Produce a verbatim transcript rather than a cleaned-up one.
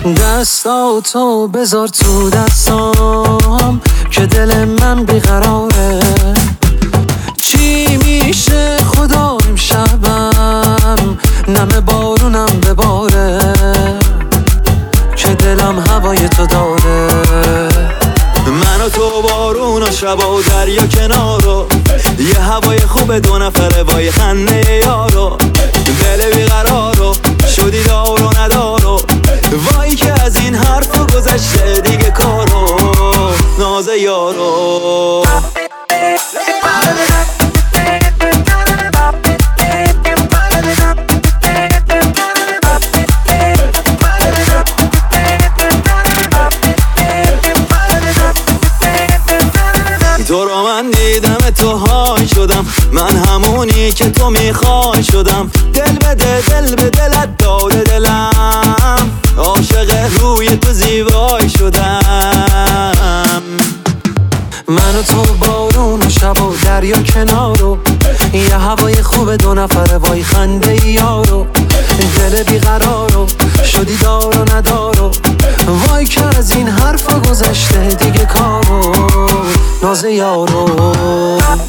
دستاتو بذار تو دستام که دل من بیقراره. چی میشه خدا امشبم نم بارونم بباره که دلم هوای تو داره. من و تو بارون و شب و دریا کنارو، یه هوای خوب دو نفره وای خنده یارو. دل بیقرارو شدی دار و ندارو، وای که از این حرف گذشته دیگه کارو ناز یارو. تو رو من دیدم تو های شدم، من همونی که تو میخوای شدم. دل بده دل به دلت داده دلم، عاشق روی تو زیبای شدم. من و تو بارون و شب و دریا کنارو، یه هوای خوب دو نفره وای خنده یارو. دل بیقرارو شدی دار و ندارو، وای که از این حرفا گذشته دیگه کارو ناز یارو.